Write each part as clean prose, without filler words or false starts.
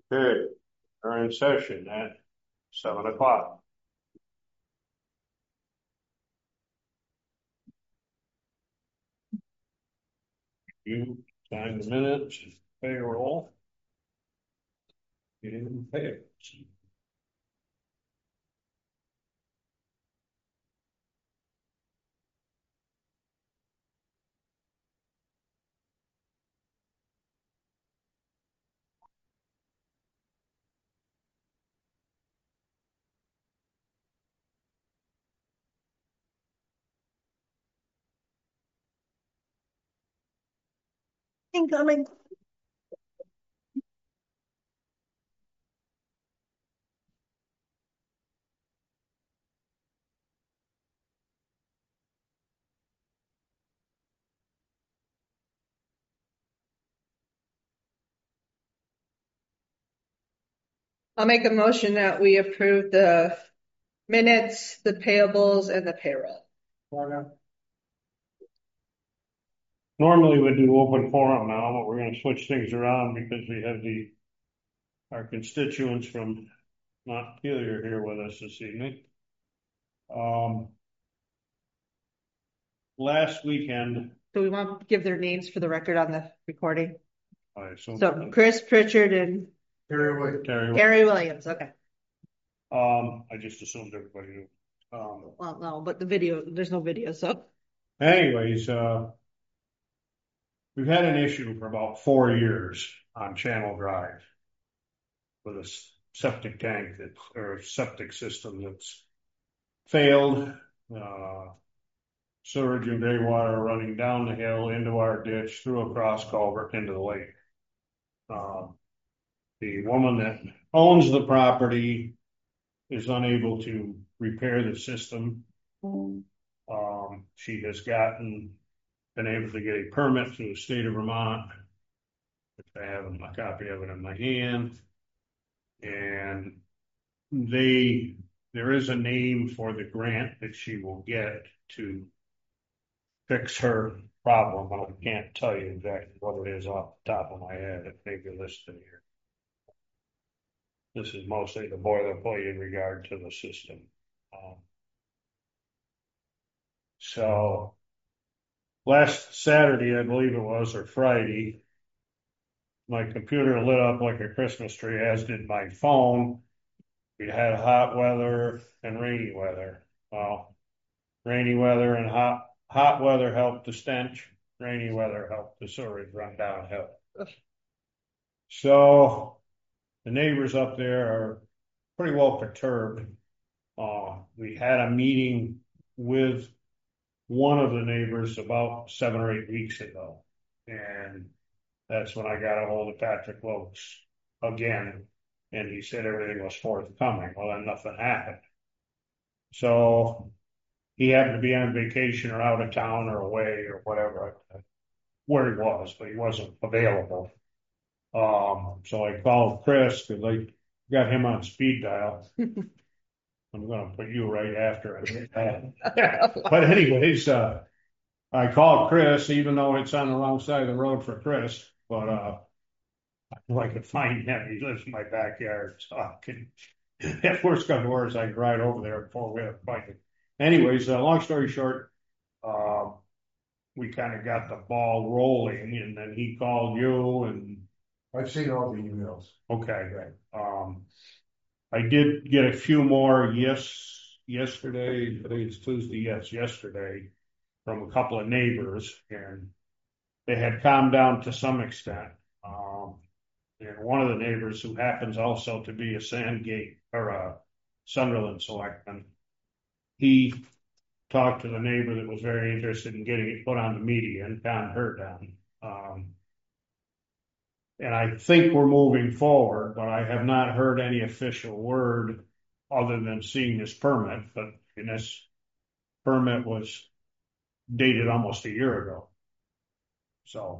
Okay, we're in session at 7 o'clock. You sign the minutes, payroll. You didn't pay it. Incoming. I'll make a motion that we approve the minutes, the payables, and the payroll. Normally we do open forum now, but we're gonna switch things around because we have our constituents from Montpelier here with us this evening. Last weekend. Do we want to give their names for the record on the recording? So Chris Pritchard and Terry Williams. Okay. I just assumed everybody knew. Well, no, but there's no video, so. Anyways, we've had an issue for about 4 years on Channel Drive with a septic tank or septic system that's failed. Sewage and gray water running down the hill into our ditch, through a cross culvert into the lake. The woman that owns the property is unable to repair the system. She has been able to get a permit through the state of Vermont, which I have a copy of it in my hand. And there is a name for the grant that she will get to fix her problem, but I can't tell you exactly what it is off the top of my head. It may be listed here. This is mostly the boilerplate in regard to the system. So last Saturday, I believe it was, or Friday, my computer lit up like a Christmas tree, as did my phone. We had hot weather and rainy weather. Well, rainy weather and hot weather helped the stench. Rainy weather helped the sewage run downhill. So the neighbors up there are pretty well perturbed. We had a meeting with one of the neighbors about 7 or 8 weeks ago, and that's when I got a hold of Patrick Lokes again, and he said everything was forthcoming. Well, then nothing happened. So he happened to be on vacation or out of town or away or whatever, where he was, but he wasn't available. So I called Chris because I got him on speed dial. I'm going to put you right after it. But anyways, I called Chris, even though it's on the wrong side of the road for Chris, but if I could find him, he lives in my backyard, so I can, if worse comes to worse, I can ride over there before we have a fight. Anyways, long story short, we kind of got the ball rolling, and then he called you, and I've seen all the emails. Okay, great. I did get a few more yesterday. Today's Tuesday. Yes, yesterday from a couple of neighbors, and they had calmed down to some extent. And one of the neighbors, who happens also to be a Sandgate or a Sunderland selectman, he talked to the neighbor that was very interested in getting it put on the media and calmed her down. And I think we're moving forward, but I have not heard any official word other than seeing this permit. But this permit was dated almost a year ago. So,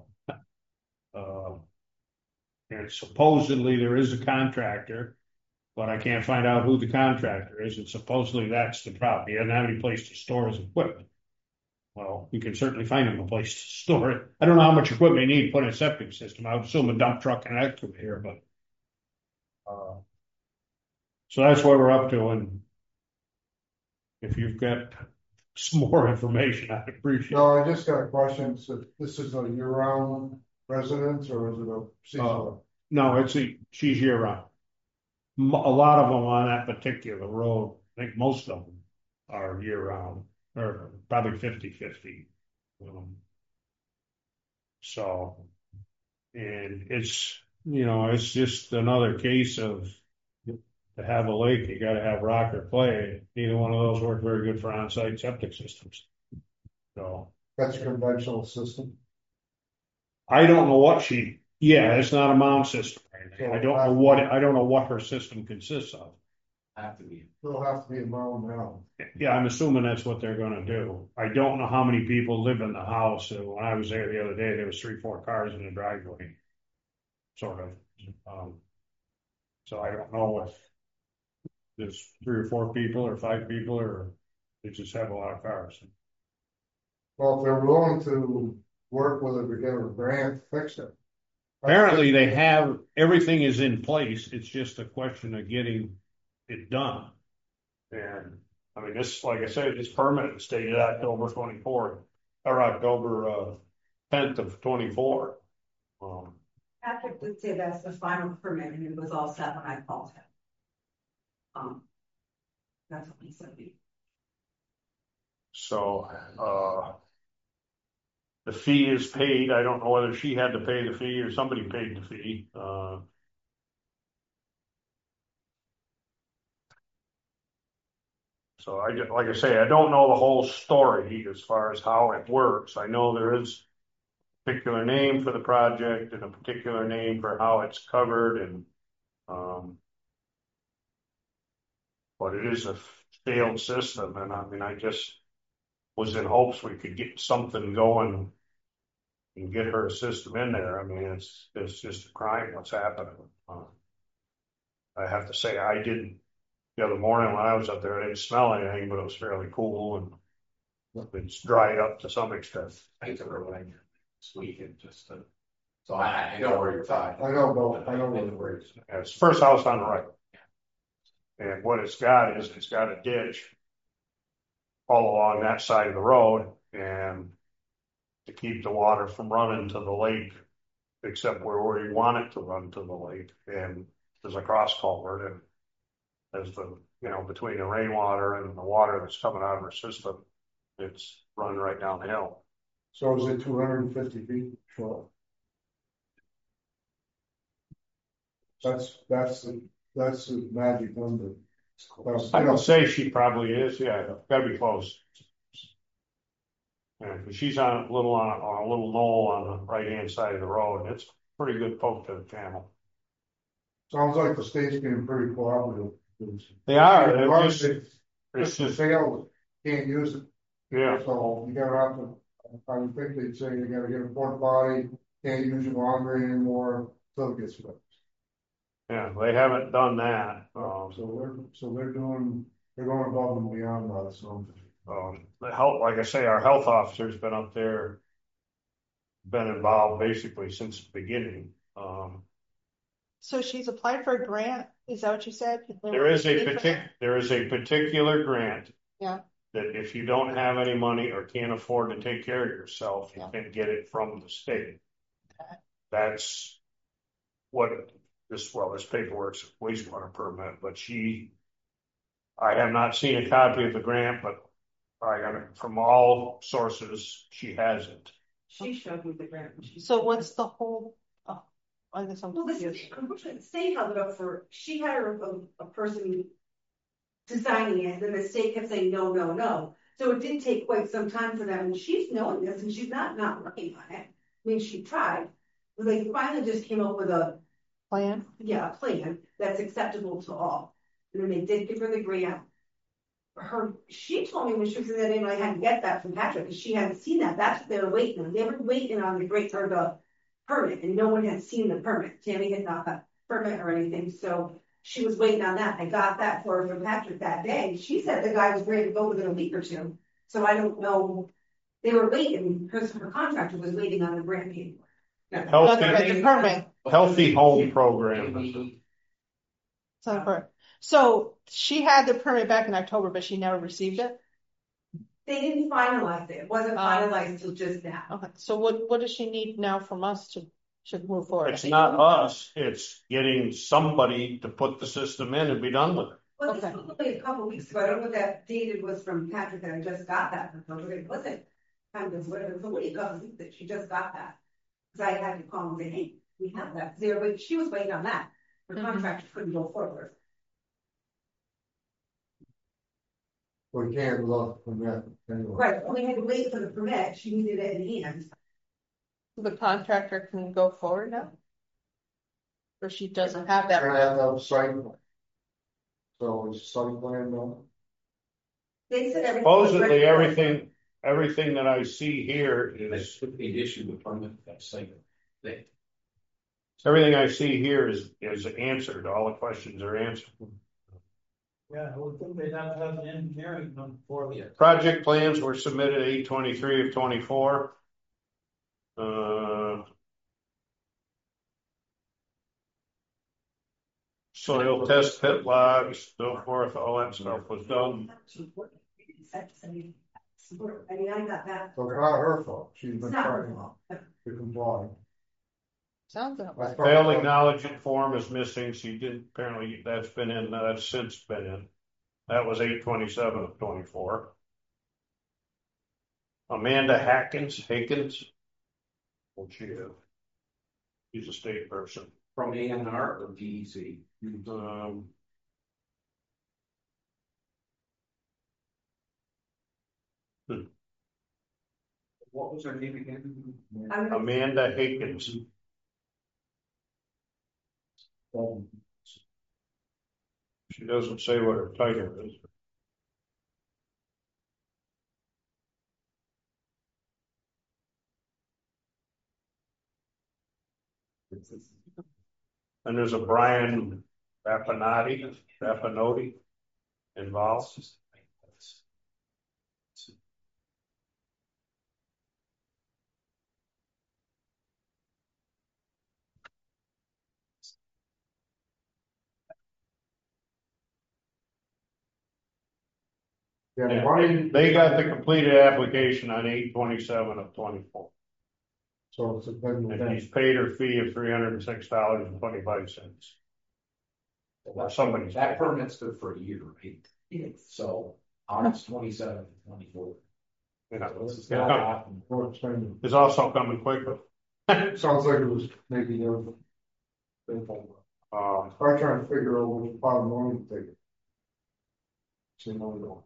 and supposedly there is a contractor, but I can't find out who the contractor is. And supposedly that's the problem. He doesn't have any place to store his equipment. Well, we can certainly find him a place to store it. I don't know how much equipment you need to put in a septic system. I would assume a dump truck and an excavator, but So that's what we're up to, and if you've got some more information, I'd appreciate it. No, I just got a question. So this is a year-round residence or is it a seasonal? No, she's year round. A lot of them on that particular road, I think most of them are year round, or probably 50-50. So, and it's just another case of to have a lake, you gotta have rock or clay. Neither one of those work very good for on-site septic systems. So, That's a conventional system. I don't know it's not a mound system. I don't know what her system consists of. It'll have to be a mound now. Yeah, I'm assuming that's what they're gonna do. I don't know how many people live in the house. When I was there the other day, there was 3-4 cars in the driveway. Sort of. So I don't know if there's 3 or 4 people or 5 people or they just have a lot of cars. Well, if they're willing to work with it to get a grant, fix it. Apparently they have, everything is in place. It's just a question of getting it done. And I mean, this, like I said, it's permanent, stated October 24th or October 10th of 24. Patrick did say that's the final permit and it was all set when I called him. That's what he said. So, the fee is paid. I don't know whether she had to pay the fee or somebody paid the fee. So like I say, I don't know the whole story as far as how it works. I know there is a particular name for the project and a particular name for how it's covered, and but it is a failed system, and I mean, I just was in hopes we could get something going and get her system in there. I mean, it's just a crime what's happening. I have to say, I didn't the other morning when I was up there, I didn't smell anything, but it was fairly cool and it's dried up to some extent. I took her like this weekend just to, so I know where you're talking. I know where it is. It's the first house on the right. And what it's got is it's got a ditch all along that side of the road, and to keep the water from running to the lake, except where you want it to run to the lake. And there's a cross culvert, and as between the rainwater and the water that's coming out of our system, it's running right down the hill. So is it 250 feet short? That's the magic number. I would say she probably is. Yeah, gotta be close. Yeah, because she's on a little knoll on the right hand side of the road, and it's pretty good poke to the channel. Sounds like the state's being pretty cooperative. They are. It's just failed. Can't use it. Yeah. So you gotta have to. I would think they'd say you gotta get a port body. Can't use your laundry anymore until it gets fixed. Yeah, they haven't done that. They're going above and beyond that. So the health, like I say, our health officer's been up there, been involved basically since the beginning. So she's applied for a grant. Is that what you said? There is a particular grant. Yeah. That if you don't have any money or can't afford to take care of yourself, you can get it from the state. Okay. That's what this paperwork's a wastewater permit, but I have not seen a copy of the grant, but I got it from all sources. She has it. She showed me the grant. So what's the whole? I guess I'm confused. Unfortunately, the state held it up for. She had a person designing it, and the state kept saying no, no, no. So it did take quite some time for them, and she's knowing this, and she's not working on it. I mean, she tried. But they finally just came up with a plan. Yeah, a plan that's acceptable to all. And then they did give her the grant. She told me when she was in that email I had to get that from Patrick because she hadn't seen that. That's what they were waiting on. They were waiting on the permit, and no one had seen the permit. Tammy had not got permit or anything, so she was waiting on that. I got that for her from Patrick that day. She said the guy was ready to go within a week or two. So I don't know. They were waiting because her contractor was waiting on the grant paperwork. Healthy home program. So, so she had the permit back in October, but she never received it? They didn't finalize it. It wasn't finalized until just now. Okay, so what does she need now from us to move forward? It's not us, it's getting somebody to put the system in and be done with it. Well, this was only a couple of weeks ago. I don't know what that dated was from Patrick that I just got that from her. It wasn't kind of whatever. It was only a couple of weeks that she just got that. Because I had to call and say, hey, we have that. But she was waiting on that. Her contractor couldn't go forward. We can't look from that anyway. Right, we had to wait for the permit. She needed it in hand. The contractor can go forward now? Or she doesn't have that? We're gonna have to have a site plan. So it's site plan done. They said everything. Supposedly, everything that I see here This is, would be issued with permit that same thing. everything I see here is answered, all the questions are answered. Yeah, I would think they'd have to have an engineering done before the. Project plans were submitted 8/23 of 24. Soil test, pit logs, so forth, all that stuff was done. I mean, I got that. So it's not her fault. She's It's been not her trying fault. to comply. Sounds like That's Failed probably- acknowledgement form is missing, she did, apparently that's been in, that's since been in. That was 8/27 of 24. Amanda Hakens. What's she have? She's a state person. From ANR or DEC? What was her name again? Amanda Hakens. She doesn't say what her title is. And there's a Brian Rapinotti involved. Yeah, Yeah, Brian- they got the completed application on 8/27 of 24. So it's a good And thing. he's paid her fee of $306.25. Or somebody's That paid. permit's good for a year, right? So August 27, 24. You know, This is it's gonna coming. happen. More expensive. It's also coming quicker. Sounds like it was maybe there was. I'm trying to figure out which bottom line to take. So, no.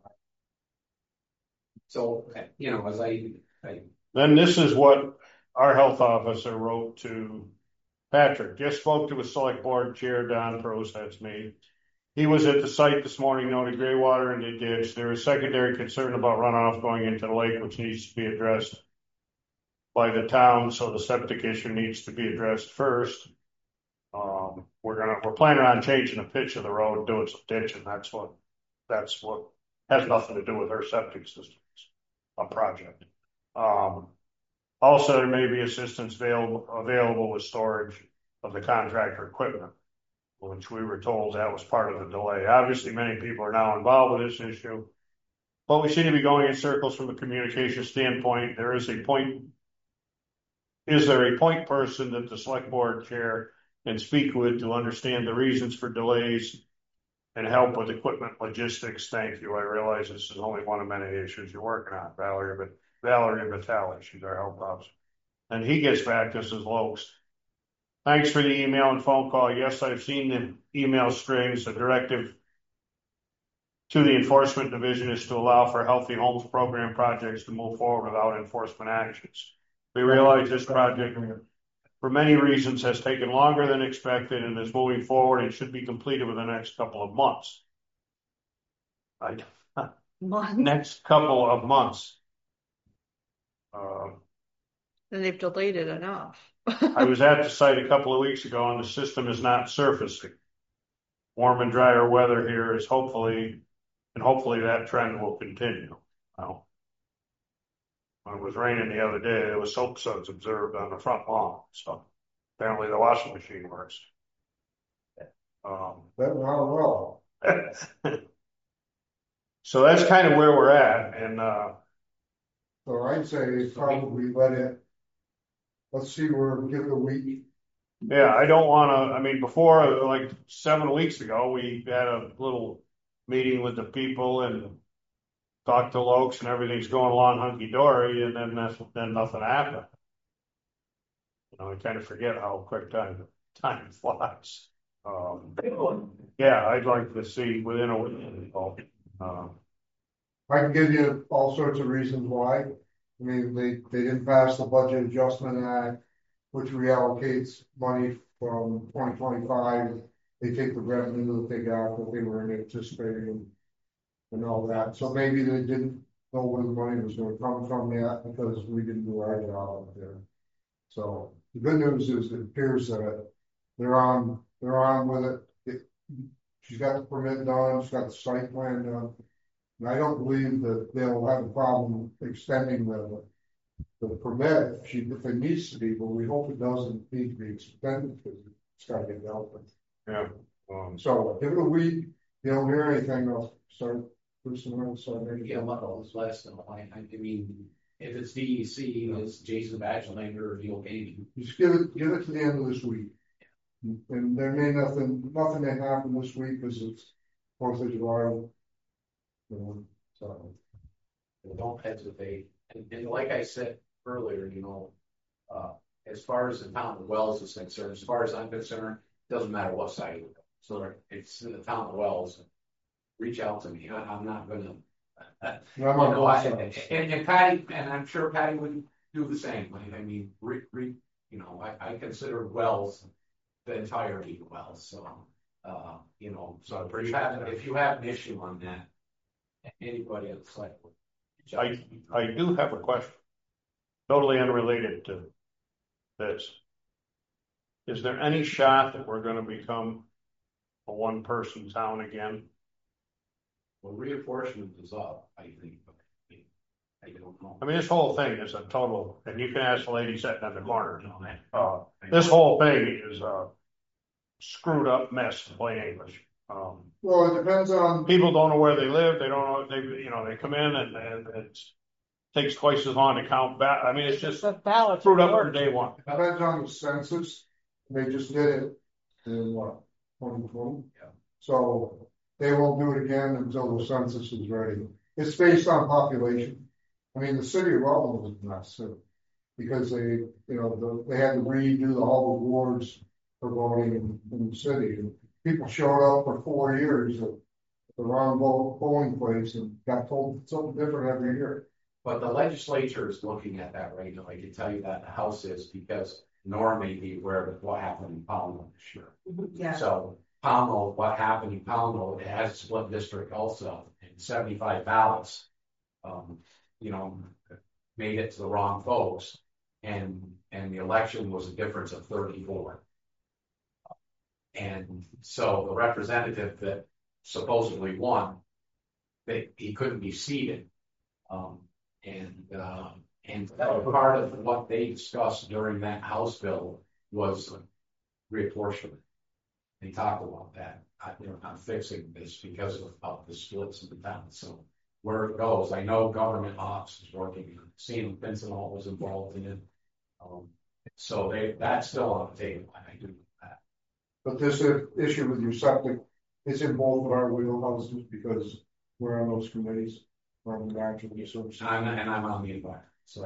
So, you know, as I Then this is what our health officer wrote to Patrick. Just spoke to a select board chair, Don Prost, that's me. He was at the site this morning, noted gray water in the ditch. There is secondary concern about runoff going into the lake, which needs to be addressed by the town, so the septic issue needs to be addressed first. We're planning on changing the pitch of the road, doing some ditching. That's what has nothing to do with our septic systems, a project. Also, there may be assistance available with storage of the contractor equipment, which we were told that was part of the delay. Obviously, many people are now involved with this issue, but we seem to be going in circles from a communication standpoint. Is there a point person that the select board chair can speak with to understand the reasons for delays and help with equipment logistics? Thank you. I realize this is only one of many issues you're working on, Valerie Vitale, she's our health officer. And he gets back to us as Lowe's. Thanks for the email and phone call. Yes, I've seen the email strings. The directive to the enforcement division is to allow for healthy homes program projects to move forward without enforcement actions. We realize this project, for many reasons, has taken longer than expected and is moving forward and should be completed within the next couple of months. Next couple of months. And they've delayed it enough. I was at the site a couple of weeks ago and the system is not surfacing. Warm and drier weather here is hopefully that trend will continue. Well, when it was raining the other day, there was soap suds observed on the front lawn. So apparently the washing machine works. That not well. So that's kind of where we're at, and, So I'd say probably let's see, give it a week. yeah, I don't wanna, I mean, before, like 7 weeks ago, we had a little meeting with the people and talked to Lokes and everything's going along hunky-dory, and then nothing happened. You know, I kind of forget how quick time flies. Yeah, I'd like to see within a week. I can give you all sorts of reasons why. I mean, they didn't pass the Budget Adjustment Act, which reallocates money from 2025. They take the revenue that they got, that they were anticipating and all that. So maybe they didn't know where the money was gonna come from yet, because we didn't do our job up there. So the good news is it appears that they're on with it. She's got the permit done, she's got the site plan done. And I don't believe that they'll have a problem extending the permit if it needs to be, but we hope it doesn't need to be extended, because it's gotta get dealt with. Yeah. So give it a week, you don't hear anything, I'll start pushing around, so maybe. Yeah, well, it's less than a line. I mean, if it's DEC, it's Jason Badgelander or Neil Gaming. Just give it to the end of this week. And there may nothing may happen this week, because it's 4th of July. You know, so. Don't hesitate. And like I said earlier, as far as the town of Wells is concerned, as far as I'm concerned, it doesn't matter what side you go. So it's in the town of Wells. Reach out to me. I'm not gonna. And Patty, and I'm sure Patty would do the same. I mean, I consider Wells the entirety of Wells. So, so if you have an issue on that, anybody on the site would. I do have a question, totally unrelated to this. Is there any shot that we're going to become a one-person town again? Well, reinforcement is up, I think. I don't know. I mean, this whole thing is a total, and you can ask the lady sitting in the corner. This whole thing is a screwed up mess, in plain English. Well, it depends on. People don't know where they live. They don't know. They come in and it takes twice as long to count back. I mean, it's just screwed up from day one. It depends on the census. They just did it in 2020. Yeah. So they won't do it again until the census is ready. It's based on population. I mean, the city of Rutland was a mess too, because they had to redo the whole wards for voting in the city. And people showed up for 4 years at the wrong polling place and got told something different every year. But the legislature is looking at that right now. I can tell you that the House is, because Nora may be aware of what happened in Pownell this year. Yeah. So Pownell, what happened in Pownell, it has a split district also, and 75 ballots, made it to the wrong folks, and the election was a difference of 34. And so the representative that supposedly won, he couldn't be seated. And part of what they discussed during that House bill was reapportionment. They talked about that. I'm fixing this because of the splits in the town. So where it goes, I know government ops is working. Seeing Vincent Hall was involved in it. So that's still on the table. I do that. But this issue with your septic, it's in both of our wheelhouses, because we're on those committees from the natural resources. And I'm on the environment. So,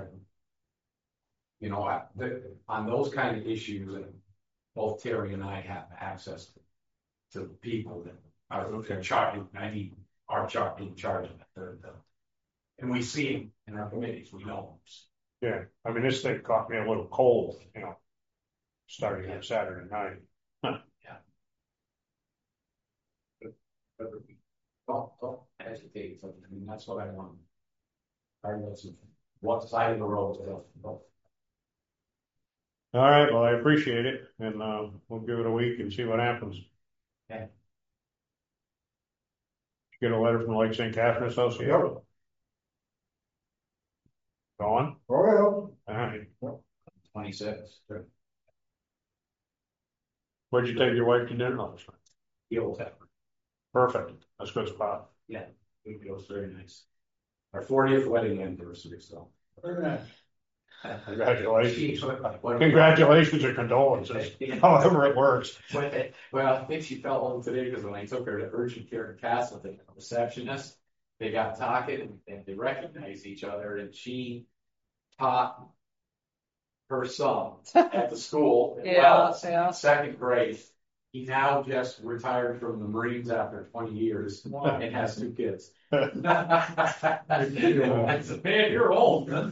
on those kind of issues, both Terry and I have access to the people that are in charge. In charge of it. And we see them in our committees. We know them. Yeah, I mean, this thing caught me a little cold, starting on Saturday night. Yeah. Don't hesitate. I mean, that's what I want. Regardless of what side of the road they'll go. All right, well, I appreciate it, and we'll give it a week and see what happens. Okay. Get a letter from the Lake St. Catherine Association. Yep. Go on. All right. 26. Where'd you take your wife to dinner last night? the old town. Perfect. That's a good spot. Yeah, it was very nice. Our 40th wedding anniversary, so. Very nice. Congratulations. Congratulations or condolences, however it works. Well, I think she felt old today because when I took her to urgent care in Castle, the receptionist, they got talking and they recognized each other, and she taught her son at the school. Yeah, Well, yeah. second grade. He now just retired from the Marines after 20 years and has 2 kids. I said, man, you're old. All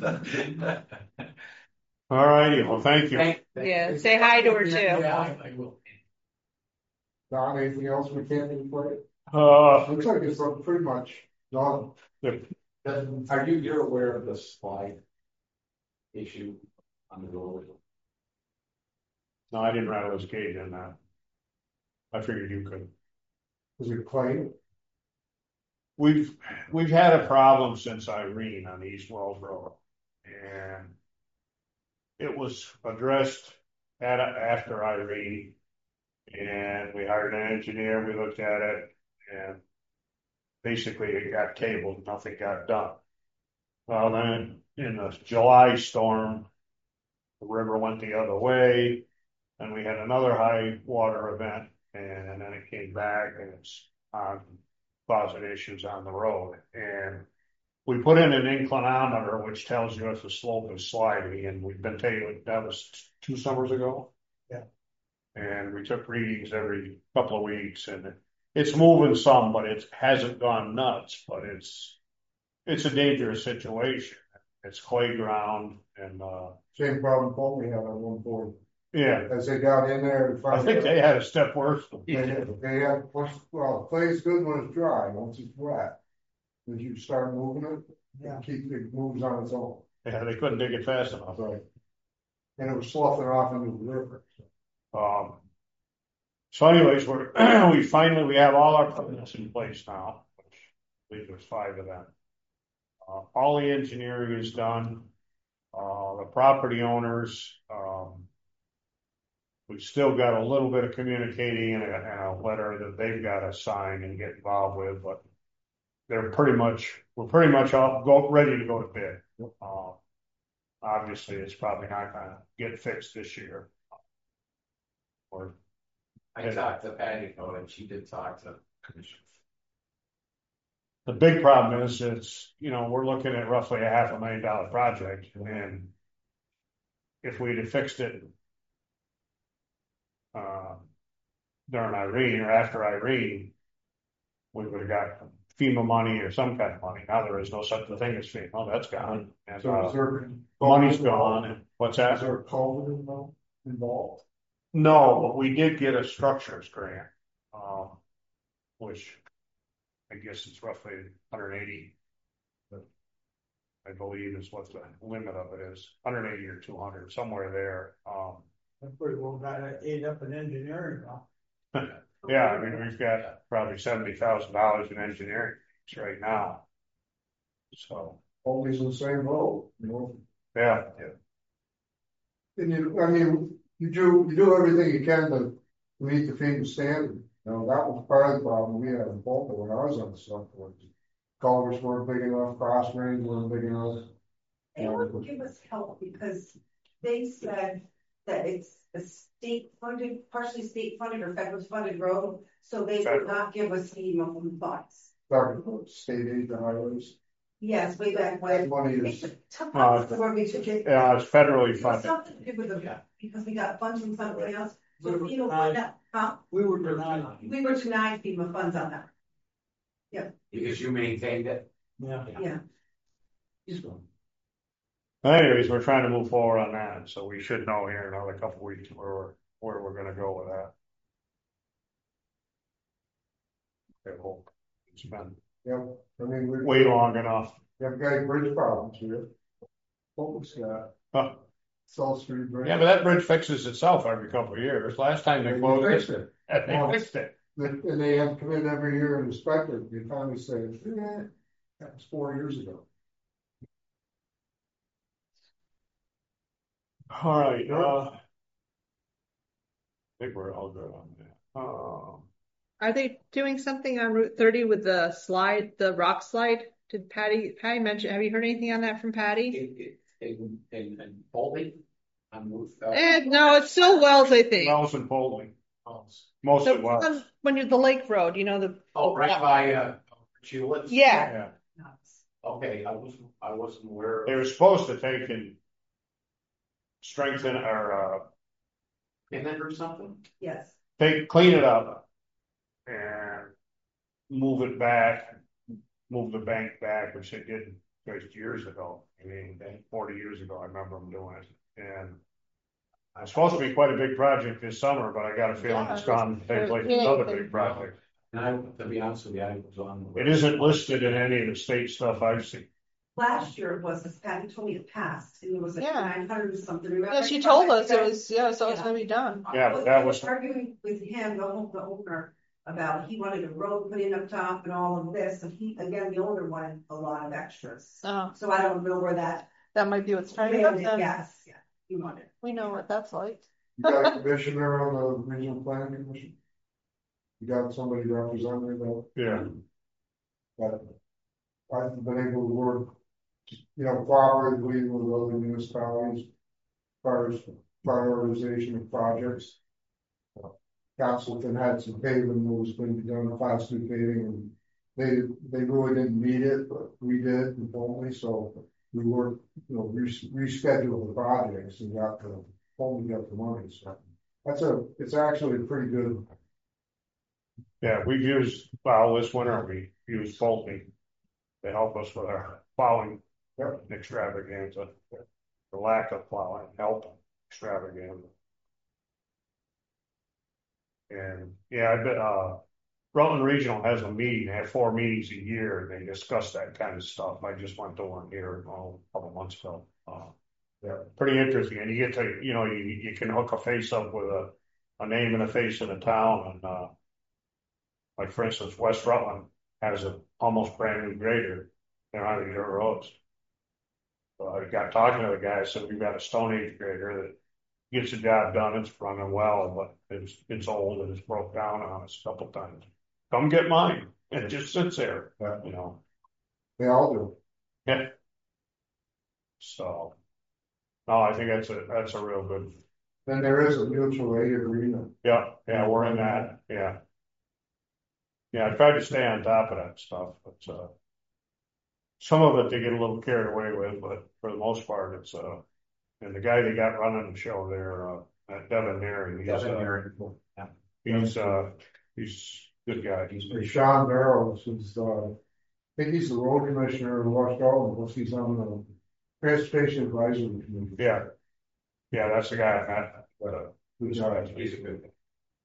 righty, well, thank you. Yeah, say hi to her too. Yeah, I will. Don, anything else we can't do for it? Looks like it's pretty much done. Are you're aware of the slide issue on the road? No, I didn't rattle his cage in that. I figured you could. Is it clay? We've had a problem since Irene on East Wells Road, and it was addressed after Irene, and we hired an engineer. We looked at it, and basically it got tabled. Nothing got done. Well, then in the July storm, the river went the other way, and we had another high water event, and then it came back, and it's causing issues on the road. And we put in an inclinometer, which tells you if the slope is sliding, and we've been taking, that was 2 summers ago. Yeah. And we took readings every couple of weeks, and it's moving some, but it hasn't gone nuts, but it's a dangerous situation. It's clay ground, and Same problem Colby had on 140. yeah, As they got in there and I found think out- they had a step worse. They had, well, clay is good when it's dry, once it's wet. As you start moving it, it moves on its own. Yeah, they couldn't dig it fast enough. Right. And it was sloughing off into the river. So anyways, we have all our permits in place now, which I believe there's 5 of them. All the engineering is done. The property owners, we've still got a little bit of communicating and a letter that they've got to sign and get involved with, but we're pretty much all ready to go to bid. Obviously, it's probably not going to get fixed this year. I talked to Patty about it. She did talk to Commissioner. The big problem is we're looking at roughly a $500,000 project, and if we'd have fixed it during Irene or after Irene, we would have got FEMA money or some kind of money. Now there is no such a thing as FEMA. That's gone. And So is there money's gone. And what's that? Is there a culvert involved? No, but we did get a structures grant, which I guess it's roughly 180. I believe is what the limit of it is, 180 or 200, somewhere there. That's pretty well got ate up in engineering now. Yeah, I mean, we've got probably $70,000 in engineering right now. So Always in the same road, yeah. And you do everything you can to meet the FEMA standard. That was part of the problem we had in Bolton when I was on the select board. Culverts weren't big enough, cross drains weren't big enough. They wouldn't give us help because they said that it's a partially state funded or federal funded road, so they would not give us FEMA funds. Talking about state aid to highways. Yes, way back when. Money is, It's federally funded. Something to do with them, because we got funds from something else. So We were denied. We were denied FEMA funds on that. Because you maintained it. Yeah. Anyways, we're trying to move forward on that, so we should know here in another couple of weeks where we're going to go with that. Okay, well, it's been we way long enough. have got bridge problems here. Bolton's got Huh. South Street Bridge. Yeah, but that bridge fixes itself every couple of years. Last time they closed fixed it, it. they fixed it. And they have come in every year and inspect it. They finally say, that was 4 years ago. All right. I think we're all good on that. Are they doing something on Route 30 with the slide, the rock slide? Did Patty mention, have you heard anything on that from Patty? In Bolton, on Route. No, it's still Wells, I think. Wells and Bowling, Oh, most The of Wells. one when you're the lake road, the. right by, Chewitt's? Yeah. Yeah, Okay, I wasn't aware. they were supposed to take and strengthen or, In it or something? Yes. clean it up and move it back, move the bank back, which they did just years ago. I mean, 40 years ago, I remember them doing it. And it's supposed to be quite a big project this summer, but I got a feeling it's gone to take place another big project. And to be honest with you, I was on. It isn't listed in any of the state stuff I've seen. Last year it was, this Patty told me it passed, and it was like Yeah. 900 or something, remember? Yeah, she told us it was, so it's gonna be done. Yeah, but that I was, arguing with him, the owner, about he wanted a road put in up top and all of this, and he, again, the owner wanted a lot of extras. Oh, So I don't know where that, that might be what's trying to up then. yes, yeah, he wanted. We know what that's like. You got a commissioner on the regional planning commission? You got somebody representing that? yeah, But I've been able to work, cooperatively with other municipalities, as far as prioritization of projects. Castleton had some paving that was going to be done, class 2 paving, and they really didn't need it, but we did, only, so we worked, rescheduled the projects and only got the money, so it's actually a pretty good. yeah, we've used, this winter, we used Pulte to help us with our plowing extravaganza. The lack of plowing help extravaganza. And yeah, I bet, Rutland Regional has a meeting, they have 4 meetings a year, and they discuss that kind of stuff. I just went to one here, a couple months ago. Yeah, pretty interesting, and you get to, you can hook a face up with a name and a face in a town, and, like for instance, West Rutland has an almost brand new grader, they're on the dirt roads. So I got talking to the guy, said we've got a Stone Age grader that gets the job done, it's running well, but it's old and it's broke down on us a couple times. Come get mine, and it just sits there, They all do. Yeah. So, no, I think that's a real good. Then there is a mutual aid agreement. Yeah, we're in that, yeah. Yeah, I tried to stay on top of that stuff, but, some of it they get a little carried away with, but for the most part, it's, and the guy they got running the show there, Devin Neary, he's a good guy. Sean Barrows is, I think he's the road commissioner of West Rutland, he's on the transportation advisory committee. Yeah, that's the guy I met. He's a good guy.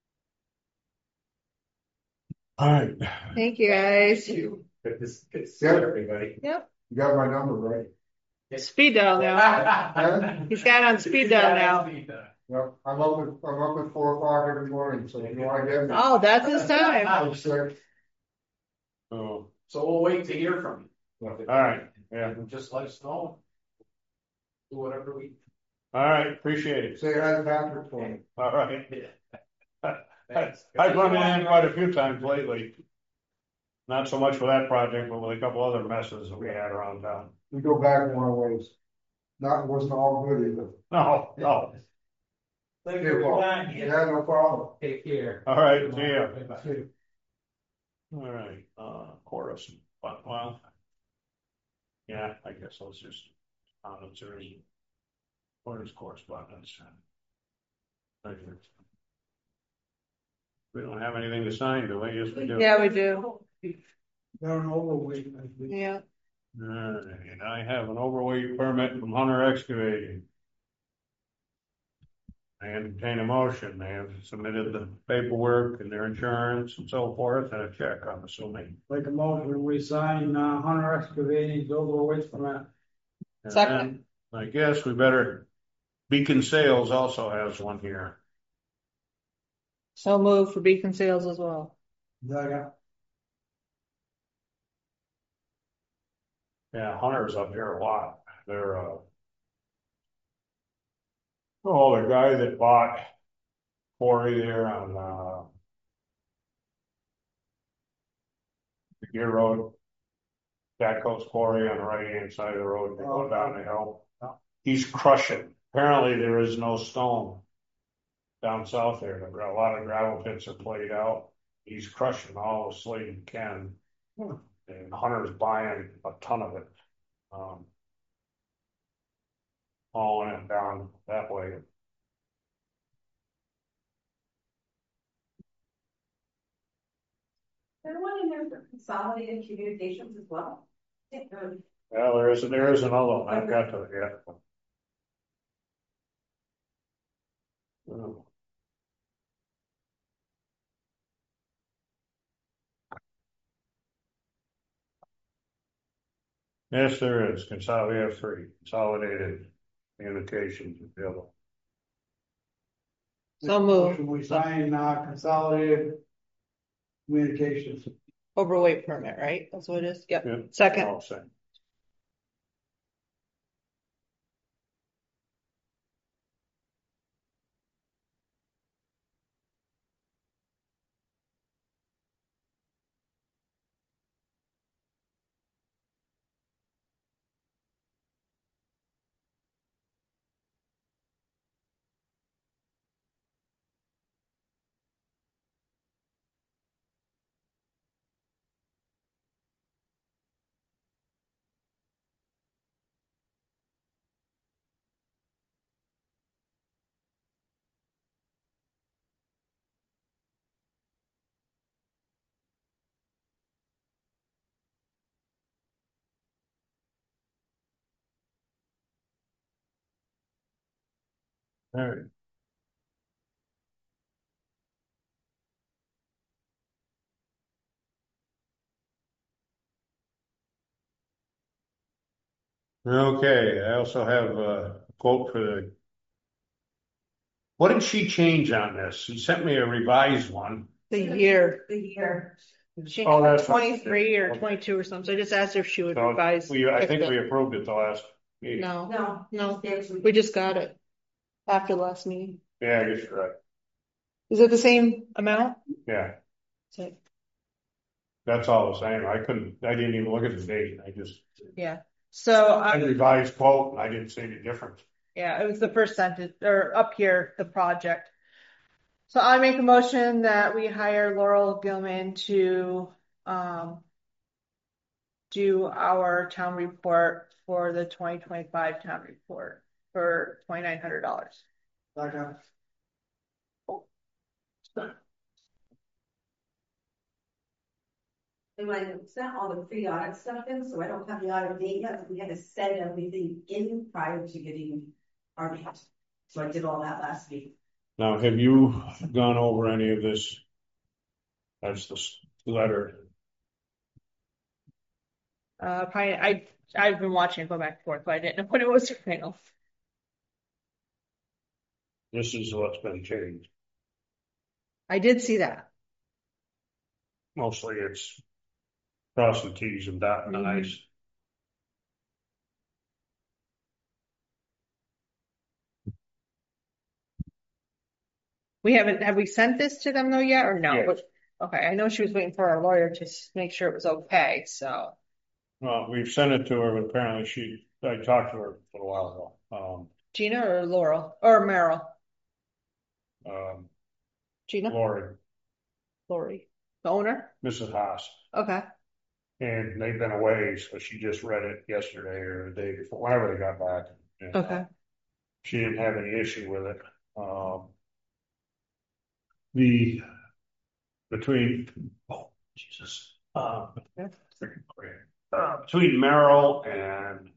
All right. Thank you, guys. Good to see Yeah. everybody. Yep. You got my number, right? Speed dial now. Huh? He's got on speed dial now. Yep, I'm up at 4 o'clock every morning, so if you want to get me. Oh, that's his time. I'm sick. Oh, So we'll wait to hear from you. all right, yeah, Just let us know. Do whatever we. all right, appreciate it. Say hi to Patrick for me. All right. Thanks. I've run in quite a few times lately. Not so much for that project, but with a couple other messes that we had around town. We go back one ways. Wasn't all good either. No. Thank you for your time. Yeah, no problem. Take care. All right, see ya. See you. All right, chorus, well. Yeah, I guess let's just, chorus correspondence. Thank you. We don't have anything to sign, do we? Yes, we do. Yeah, we do. They're an overweight. Yeah. All right, I have an overweight permit from Hunter Excavating. I entertain a motion. They have submitted the paperwork and their insurance and so forth, and a check, I'm assuming. Like a motion, we sign, Hunter Excavating's overweight from that. And Second. then I guess we better, Beacon Sales also has one here. So move for Beacon Sales as well. Yeah. Yeah, Hunter's up here a lot. They're, the guy that bought quarry there on, Gear Road. Jacko's Quarry on the right hand side of the road, they go down the hill. He's crushing. Apparently there is no stone down south there. A lot of gravel pits are played out. He's crushing all the slate he can. And Hunter's buying a ton of it. Hauling it down that way. There's one in there for consolidated communications as well. Well, there is another one. I've got to, yeah. Oh. Yes, there is. We have three consolidated communications available. So move. Should we sign, consolidated communications? Overweight permit, right? That's what it is. Yep. Yeah. Second. All set. All right. Okay, I also have a quote for the. What did she change on this? She sent me a revised one. The year. The year. She Oh, that's 23 or 22 or something. So I just asked her if she would So revise. I think fix we it. approved it the last meeting. No, we just got it after the last meeting. Yeah, I guess you're right. Is it the same amount? Yeah, So, that's all the same. I didn't even look at the date. yeah. So I revised quote and I didn't see any difference. yeah, it was the first sentence or up here, the project. So I make a motion that we hire Laurel Gilman to do our town report for the 2025 town report for $2,900. Second. And when I sent all the pre-audit stuff in, so I don't have the audit date yet, but we had to send everything in prior to getting our date. So I did all that last week. Now, have you gone over any of this? That's the letter. Probably I've been watching it go back and forth, but I didn't know when it was final. This is what's been changed. I did see that. Mostly it's crossing T's and dotting I's. Have we sent this to them though yet or no? Yes. Okay, I know she was waiting for our lawyer to make sure it was okay, so. Well, we've sent it to her, but apparently I talked to her a little while ago. Gina or Laurel or Meryl? Gina? Lori, the owner? Mrs. Haas. Okay. And they've been away, so she just read it yesterday or the day before, whenever they got back. And, Okay. she didn't have any issue with it. Between Merrill and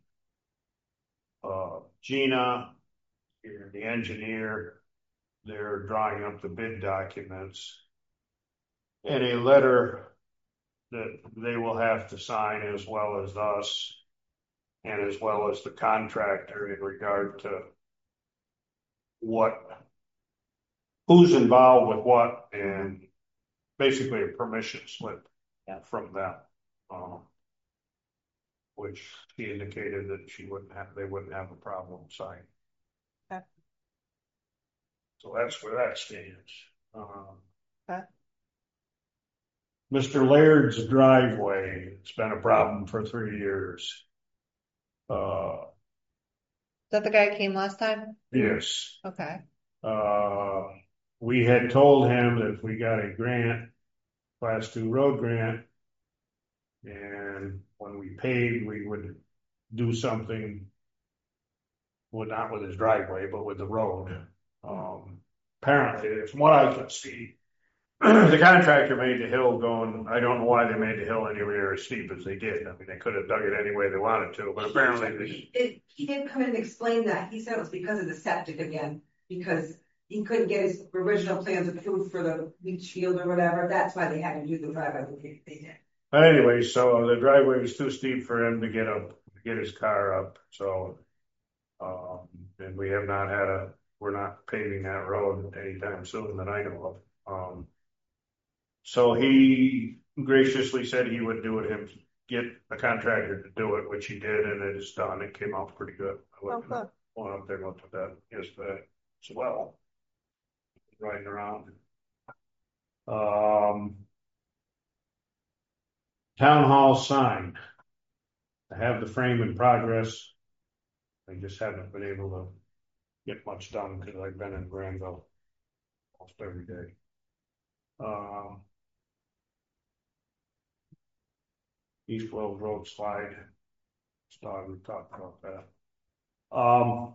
Gina, the engineer, they're drawing up the bid documents and a letter that they will have to sign as well as us and as well as the contractor in regard to who's involved with what, and basically a permission slip from them, which she indicated that they wouldn't have a problem signing. Okay. So that's where that stands. Okay. Mr. Laird's driveway, it's been a problem for 3 years. Is that the guy who came last time? Yes. Okay. We had told him that if we got a grant, class 2 road grant, and when we paid, we would do something, well, not with his driveway, but with the road. Apparently, from what I can see, the contractor made the hill going, I don't know why they made the hill anywhere as steep as they did. I mean, they could have dug it any way they wanted to, but apparently He did come in and explain that. He said it was because of the septic again, because he couldn't get his original plans approved for the leach field or whatever. That's why they had to do the driveway they did. But anyway, so the driveway was too steep for him to get up, to get his car up, so. And we have not we're not paving that road anytime soon that I know of. So he graciously said he would do it get a contractor to do it, which he did, and it is done. It came out pretty good. I went up there and looked at that yesterday as well. Riding around. Town hall sign. I have the frame in progress. I just haven't been able to get much done because I've been in Granville almost every day. East Wells Road slide. We talked about that.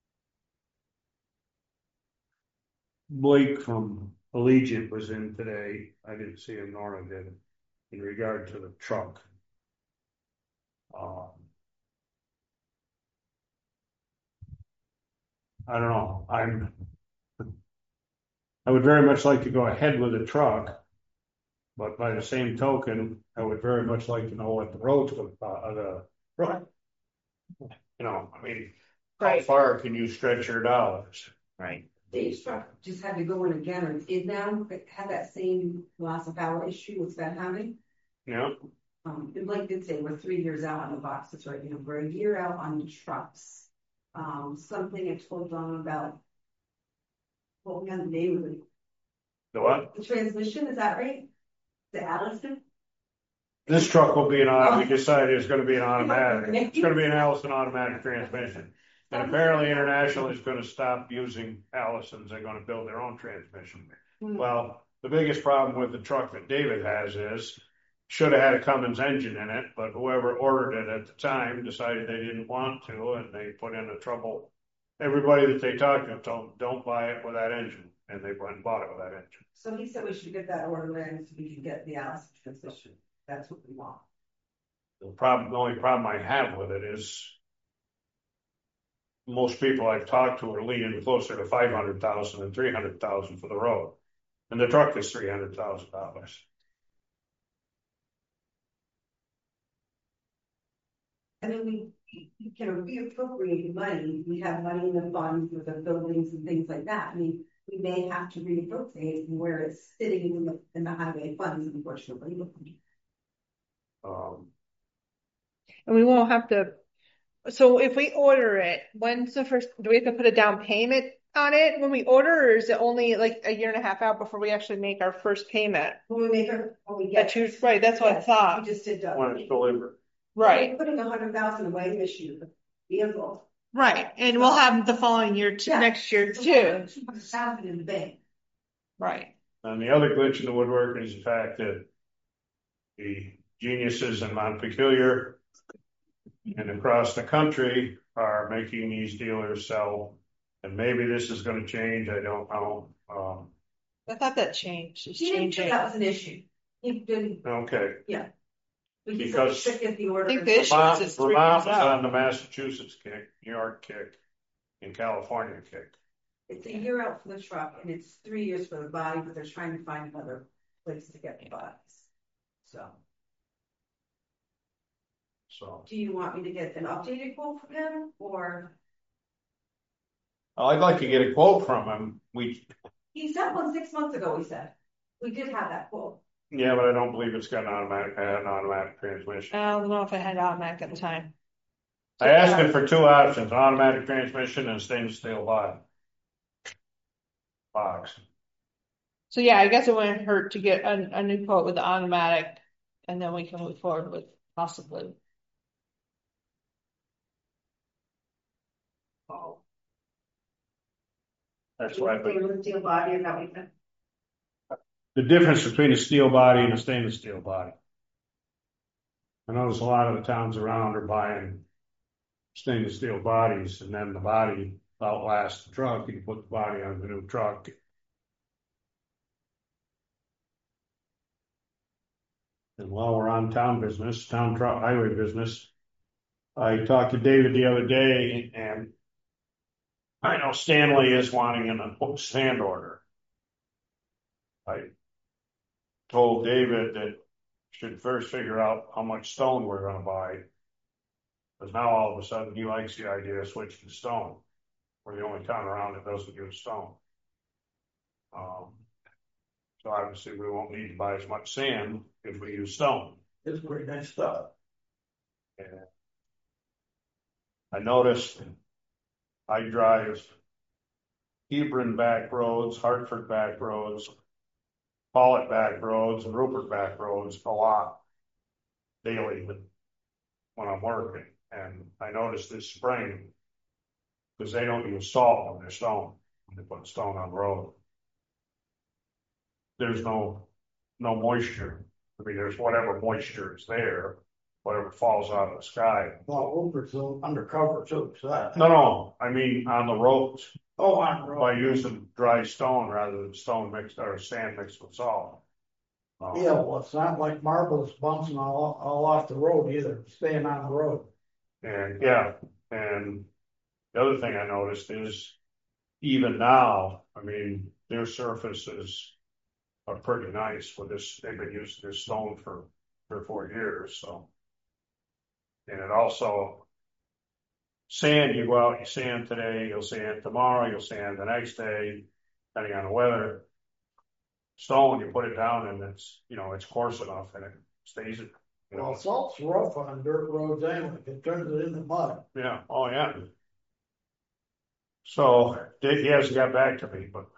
Blake from Allegiant was in today. I didn't see him, Nora did, in regard to the truck. I don't know. I would very much like to go ahead with the truck, but by the same token, I would very much like to know what the road's going to, I mean, how far can you stretch your dollars? Right. Dave's truck just had to go in again, or did now, but had that same loss of power issue it's been having. Yeah. And like did say, we're 3 years out on the boxes right now. We're a year out on the trucks. Something I told Don about. What we had the name of it. The what? The transmission, is that right? The Allison? This truck will be we decided it's going to be an automatic. It's going to be an Allison automatic transmission. And apparently International is going to stop using Allisons. They're going to build their own transmission. Well, the biggest problem with the truck that David has is, should have had a Cummins engine in it, but whoever ordered it at the time decided they didn't want to, and they put in a trouble. Everybody that they talked to told them, don't buy it with that engine, and they went and bought it with that engine. So he said we should get that order in so we can get the Allison transmission. That's what we want. The only problem I have with it is most people I've talked to are leaning closer to $500,000 than $300,000 for the road, and the truck is $300,000. I mean, we can reappropriate money. We have money in the funds for the buildings and things like that. I mean, we may have to reappropriate where it's sitting in the highway funds, unfortunately. And we won't have to. So if we order it, when's the first? Do we have to put a down payment on it when we order, or is it only like a year and a half out before we actually make our first payment? When we get right. That's what I thought. We just did When it's delivered. Right. We're putting $100,000 away this year. Vehicle. Right, and we'll have the following year next year too. $200,000 in the bank. Right. And the other glitch in the woodwork is the fact that the geniuses in Montpelier and across the country are making these dealers sell. And maybe this is going to change. I don't know. I thought that changed. It's He didn't changing. think that was an issue. He didn't. Okay. Yeah. Because get the order. I think the issue is Vermont was on the Massachusetts kick, New York kick, and California kick. It's a year out for the truck, and it's 3 years for the body, but they're trying to find another place to get the bodies. So, do you want me to get an updated quote from him, or? I'd like to get a quote from him. He sent one 6 months ago. He said we did have that quote. Yeah, but I don't believe it's got an automatic transmission. I don't know if I had automatic at the time. I asked him for 2 options: automatic transmission and stainless steel box. So yeah, I guess it wouldn't hurt to get a new quote with the automatic, and then we can move forward with possibly. That's why, They were the steel body or that we can. the difference between a steel body and a stainless steel body. I notice a lot of the towns around are buying stainless steel bodies, and then the body outlasts the truck, and you put the body on the new truck. And while we're on town business, town truck highway business, I talked to David the other day, and I know Stanley is wanting a sand order. I told David that should first figure out how much stone we're gonna buy. Because now all of a sudden he likes the idea of switching to stone. We're the only town around that doesn't use stone. So obviously we won't need to buy as much sand if we use stone. It's pretty nice stuff. And I noticed I drive Hebron back roads, Hartford back roads, Pollitt back roads, and Rupert back roads a lot daily when I'm working. And I noticed this spring, because they don't use salt on their stone, when they put stone on the road. There's no moisture. I mean, there's whatever moisture is there, whatever falls out of the sky. Well, Rupert's undercover too, so that. No, I mean on the roads. Oh, on the road. By using dry stone rather than stone mixed or sand mixed with salt. Yeah, well, it's not like marbles bouncing all off the road either, staying on the road. And yeah, and the other thing I noticed is even now, I mean, their surfaces are pretty nice with this. They've been using this stone for 3 or 4 years. So, and it also sand, you go out, you sand today, you'll sand tomorrow, you'll sand the next day, depending on the weather. Stone, you put it down and it's, it's coarse enough and it stays it. Well, salt's rough on dirt roads anyway, it turns it into mud. Yeah, oh yeah. So he hasn't got back to me, but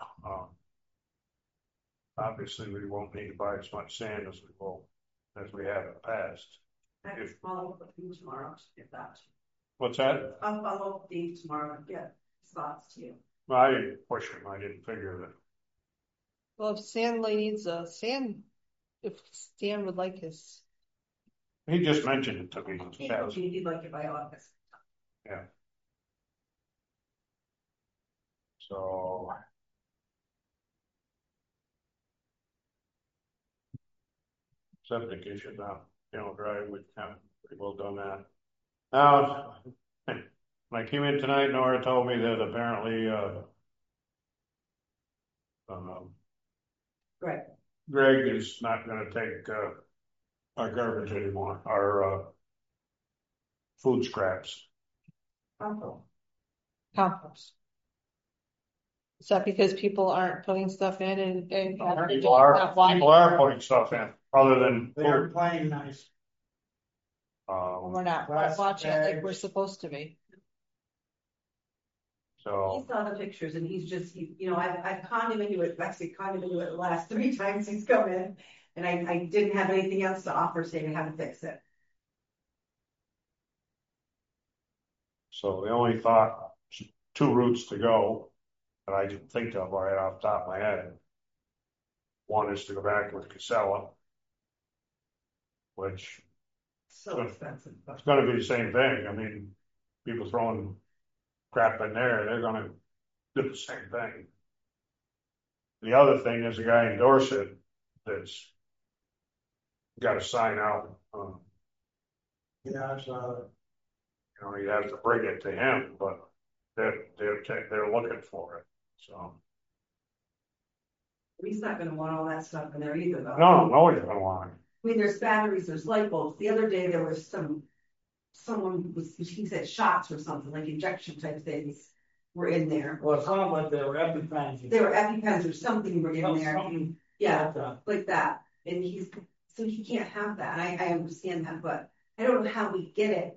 obviously we won't need to buy as much sand as we have in the past. I can follow up with you tomorrow to get that. What's that? I'll follow up with Dave tomorrow and get thoughts to you. Well, I didn't push him. I didn't figure that. Well, if Stanley needs a sand, if Stan would like his. He just mentioned it to me. You'd like it by August. Yeah. So. Septic issue now, drive, we've kind of pretty well done that. Now, when I came in tonight, Nora told me that apparently, Greg is not going to take our garbage anymore, our food scraps. Compost. Is that because people aren't putting stuff in and People are putting stuff in, other than They're playing nice. we're not watching it like we're supposed to be. So He saw the pictures and he's just, I've conned him into it, actually conned him into it the last 3 times he's come in. And I didn't have anything else to offer saying how to fix it. So the only thought, 2 routes to go that I didn't think of right off the top of my head. One is to go back with Casella, which So expensive. it's going to be the same thing. I mean, people throwing crap in there, they're going to do the same thing. The other thing is a guy in Dorset that's got to sign out. Yeah, so. You have to bring it to him, but they're looking for it. So He's not gonna want all that stuff in there either though. no one's going to want it. I mean, there's batteries, there's light bulbs. The other day there was he said shots or something, like injection type things were in there. Well, it sounded like they were EpiPens. They were EpiPens or something were in there. Something. Yeah, like that. And he can't have that. I understand that, but I don't know how we get it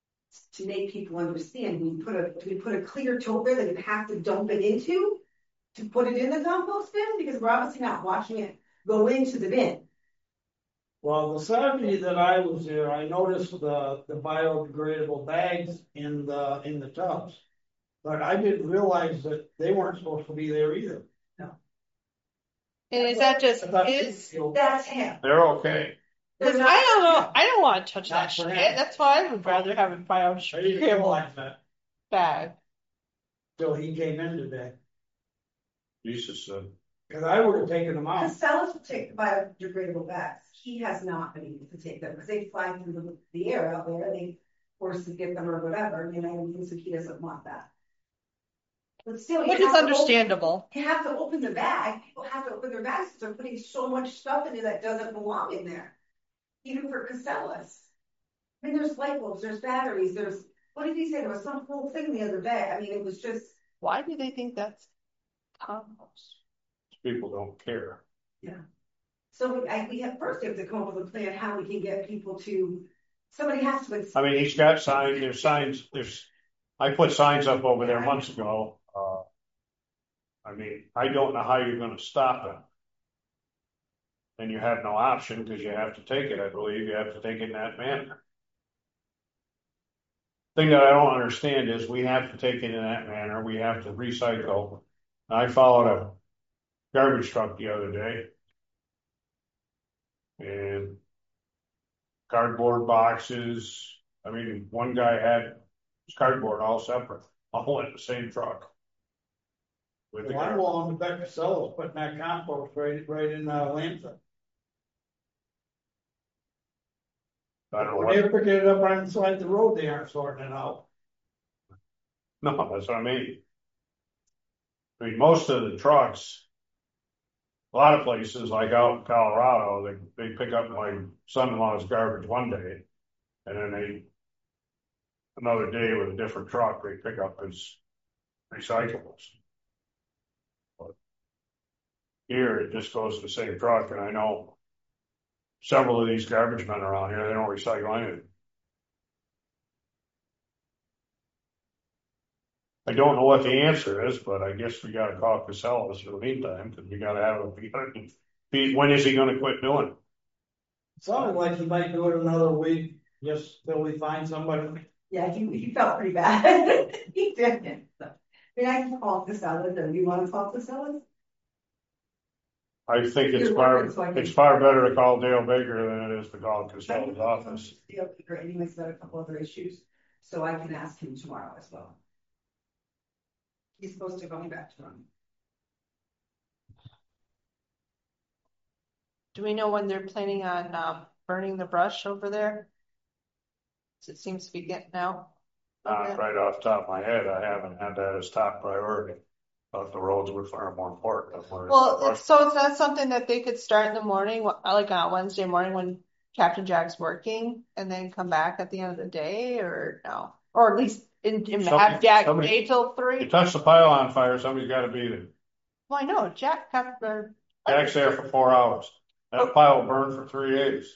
to make people understand. We put a clear tote there that you have to dump it into. to put it in the compost bin? Because we're obviously not watching it go into the bin. Well, the Saturday that I was there, I noticed the biodegradable bags in the tubs. But I didn't realize that they weren't supposed to be there either. And is that just I thought his? That's him. They're okay. Because I don't know. I don't want to touch that Not for shit. him. That's why I would rather have a I didn't biodegradable realize that bag. till he came in today. Jesus, Cause I would have taken them out. Castellas will take the biodegradable bags. He has not been able to take them because they fly through the air out there. They force to get them or whatever, you know, and so he doesn't want that. But still, Which is understandable. You have to open the bag. People have to open their bags because they're putting so much stuff in it that doesn't belong in there. Even for Castellas. I mean, there's light bulbs, there's batteries, what did he say? There was some whole thing the other day. I mean, it was just. Why do they think that's compost? people don't care. Yeah. So we have to come up with a plan how we can get people to, somebody has to. I mean, he's got signs, I put signs up over there months ago. I mean, I don't know how you're gonna stop it. And you have no option because you have to take it, I believe, you have to take it in that manner. Thing that I don't understand is we have to take it in that manner, we have to recycle. I followed a garbage truck the other day. And cardboard boxes, I mean, one guy had his cardboard all separate, all in the same truck. With the Well, I'm garbage. willing to bet Castellas putting that compost right in landfill. I don't know When what, they're picking it up right inside the road, they aren't sorting it out. no, that's what I mean. I mean, most of the trucks, a lot of places like out in Colorado, they pick up my son-in-law's garbage one day. And then another day with a different truck, they pick up his recyclables. But here, it just goes to the same truck, and I know several of these garbage men around here, they don't recycle anything. I don't know what the answer is, but I guess we gotta call Castellas in the meantime, because we gotta when is he gonna quit doing it? It sounded like he might do it another week, just till we find somebody. Yeah, he felt pretty bad. He did. So, I mean, I can call Castellas, and you want to call Castellas? I think it's far better to call Dale Baker than it is to call Castellas' office. Dale Baker, anyways, got a couple other issues, so I can ask him tomorrow as well. He's supposed to go back to him. Do we know when they're planning on burning the brush over there? It seems to be getting out. Right off the top of my head, I haven't had that as top priority. Thought the roads were far more important. Well, so it's not something that they could start in the morning, like on Wednesday morning when Captain Jack's working, and then come back at the end of the day, or no? Or at least have Jack stay till 3? You touch the pile on fire, somebody's got to be there. Well, I know Jack's there for 4 hours. That pile will burn for 3 days.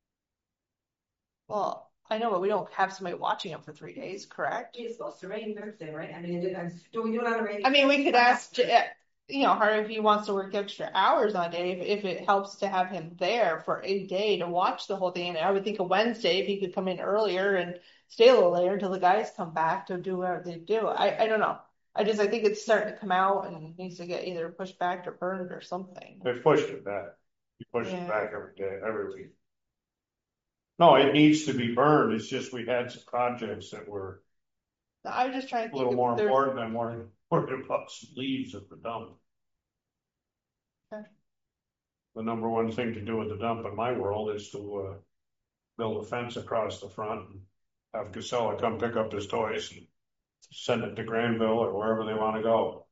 Well, I know, but we don't have somebody watching him for 3 days, correct? It's supposed to rain Thursday, right? I mean, do we do it on a rainy? I mean, we could ask, Harry if he wants to work extra hours on a day, if it helps to have him there for a day to watch the whole thing. And I would think a Wednesday, if he could come in earlier and stay a little later until the guys come back to do whatever they do. I don't know. I think it's starting to come out and needs to get either pushed back or burned or something. They pushed it back. You push it back every day, every week. No, it needs to be burned. It's just we had some projects that were I was just trying to think a little more important than worrying about some leaves at the dump. Okay. The number one thing to do at the dump in my world is to build a fence across the front and have Casella come pick up his toys and send it to Granville or wherever they want to go.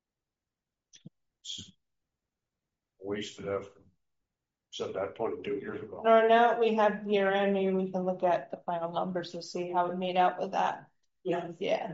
It's wasted effort. Said that 22 years ago. Or now we have year end, maybe we can look at the final numbers to see how we made out with that. Yeah.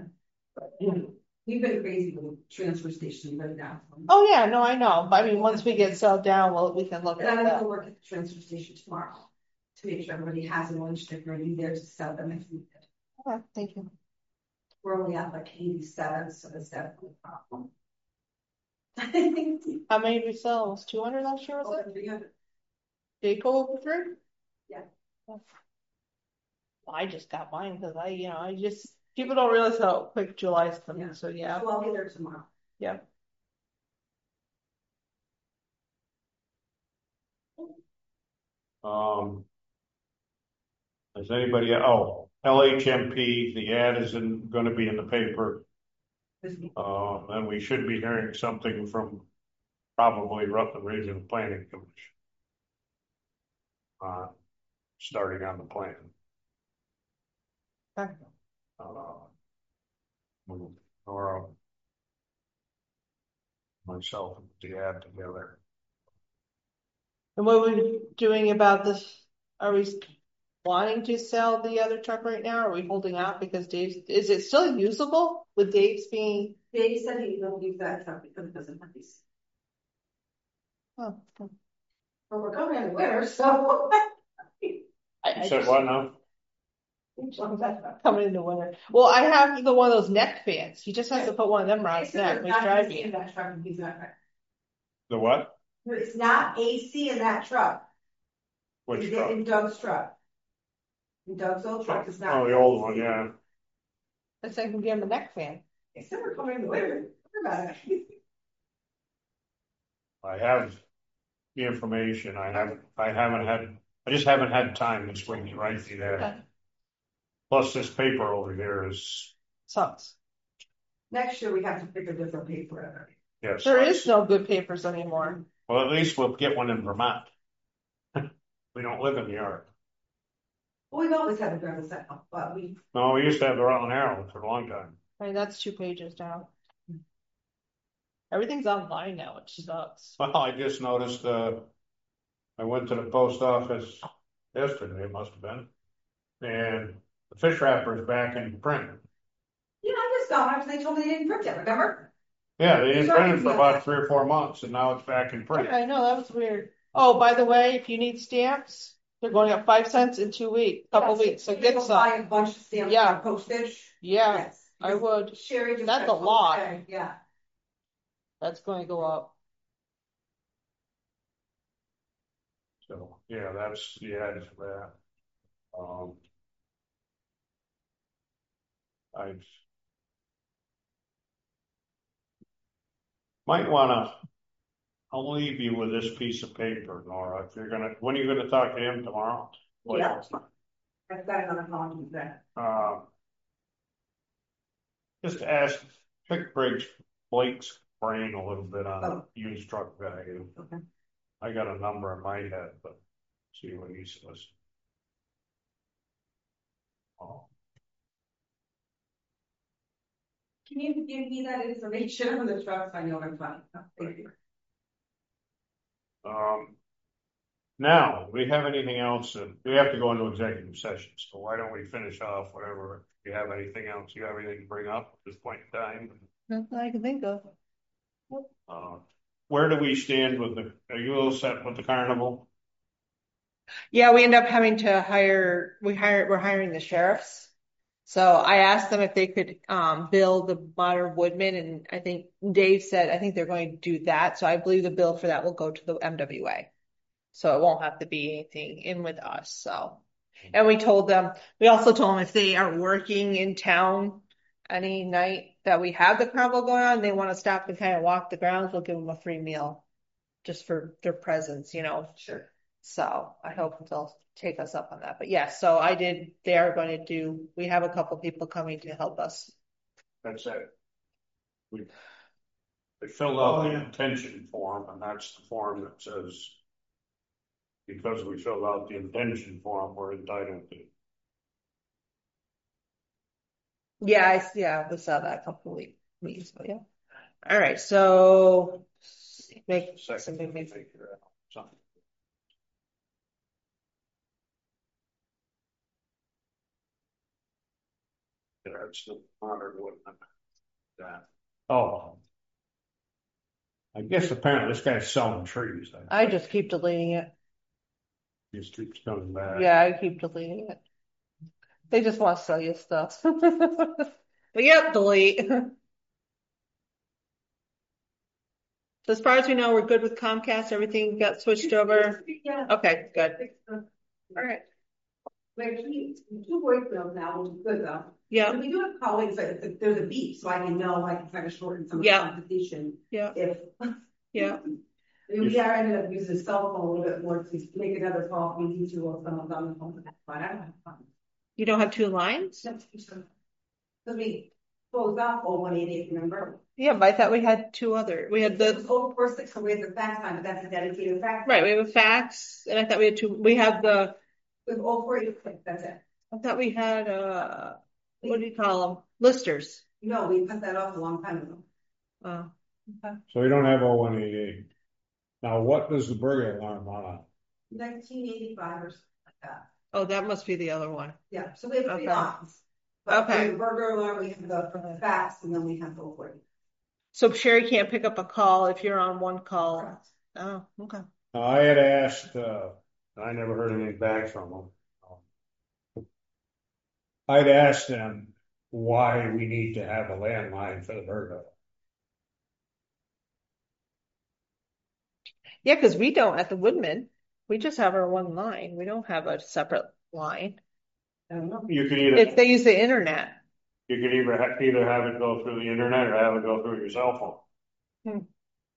We've been crazy with the transfer station right now. Oh yeah, no, I know. But I mean, once we get settled down, we can look And at I'm that. going to work at the transfer station tomorrow to make sure everybody has an orange sticker and be there to sell them if needed. Okay, thank you. We're only at like 87, so that's definitely a problem. How many did we sell? Almost 200 last year, was it? 300. Did it go over 3? Yeah. Well, I just got mine because people don't realize how quick July's coming, so yeah. So I'll be there tomorrow. Yeah. Is anybody, LHMP, the ad isn't gonna be in the paper. And we should be hearing something from probably Rutland Regional Planning Commission. Starting on the plan. Okay. Or myself and the ad together. And what are we doing about this? Are we wanting to sell the other truck right now? Or are we holding out because is it still usable with Dave's being? Dave said he don't use that truck because it doesn't have these. Oh, But we're coming in the winter, so. You said what now? Coming in the winter. Well, I have one of those neck fans. He just has to put one of them around his neck. He's driving it. That truck, he's not. The what? It's not AC in that truck. Which It's truck? in Doug's truck. In Doug's old truck, it's not. Oh, the old one, yeah. Let's say I can give him a neck fan. Except we're coming in the winter. What about it? I have the information. I just haven't had time this week to write the ad. Okay. Plus this paper over here is, Sucks. Next year we have to pick a different paper. yes. There is no good papers anymore. Well, at least we'll get one in Vermont. We don't live in New York. Well, we've always had a Gravel set up, but No, we used to have the Rutland Herald for a long time. I mean, that's 2 pages now. Everything's online now, which sucks. Well, I just noticed, I went to the post office yesterday, it must have been, and the fish wrapper is back in print. yeah, I just found after they told me they didn't print it, remember? Yeah, they didn't print it for about 3 or 4 months, and now it's back in print. I know, that was weird. Oh, by the way, if you need stamps, they're going up 5 cents in 2 weeks, couple Yes, weeks. So you get go some. buy a bunch of stamps Yeah. for postage. Yeah, Yes. I would. Sherry just. That's said, a lot. okay, yeah. That's going to go up. So, yeah, that's the ad for that. I might wanna, I'll leave you with this piece of paper, Nora, if you're gonna, when are you gonna talk to him tomorrow? Yeah. I've got another call to that. Just ask, pick Blake's brain a little bit on used truck value. Okay. I got a number in my head, but see what he says. Can you give me that information on the trucks? I know I'm fine. Thank you. Now, do we have anything else? We have to go into executive session, so why don't we finish off whatever? If you have anything else, you have anything to bring up at this point in time? Nothing I can think of. Where do we stand with are you all set with the carnival? Yeah, we end up having to we're hiring the sheriffs. So I asked them if they could bill the modern woodman, and I think Dave said I think they're going to do that. So I believe the bill for that will go to the MWA. So it won't have to be anything in with us. So, and we also told them if they are working in town any night that we have the carnival going on, they want to stop and kind of walk the grounds, we'll give them a free meal just for their presence, Sure. So I hope they'll take us up on that. But yes, so we have a couple people coming to help us. That's it. They filled out the intention form, and that's the form that says, because we filled out the intention form, we're entitled to. Yeah, we saw that a couple of weeks ago. Yeah. All right, so make something. Figure out something. It's the modern woodman. I guess apparently this guy's selling trees. I just keep deleting it. He just keeps coming back. Yeah, I keep deleting it. They just want to sell you stuff. But yep, delete. So as far as we know, we're good with Comcast, everything got switched over. Yeah. Okay, good. All right. Like, two voicemails now, which is good though. Yeah, When we do have colleagues, like, there's a beep, so I can know, I can kind of shorten some of the Yeah. conversation. yeah, If. yeah. We are ended up using a cell phone a little bit more to make another call, we need to, or someone's on the phone, but I don't have fun. You don't have two lines? Because we closed off 0188, remember? Yeah, but I thought we had two other, we had It the, was 046, so we had the fax line, but that's a dedicated fax. right, we have a fax, and I thought we had two, we have the, With 048, that's it. I thought we had, what do you call them? Listers. No, we cut that off a long time ago. Oh, okay. So we don't have 0188. Now, what does the burglar alarm on? 1985 or something like that. Oh, that must be the other one. Yeah, so we have three Okay. lines. But Okay. we have the burglar alarm, we have the fax, and then we have the 048. So Sherry can't pick up a call if you're on one call. Correct. Oh, okay. Now, I had asked, I never heard anything back from them. I'd asked them why we need to have a landline for the burglar. Yeah, because we don't at the Woodman. We just have our one line. We don't have a separate line. I don't know. You can If they use the internet. you could either have it go through the internet or have it go through your cell phone.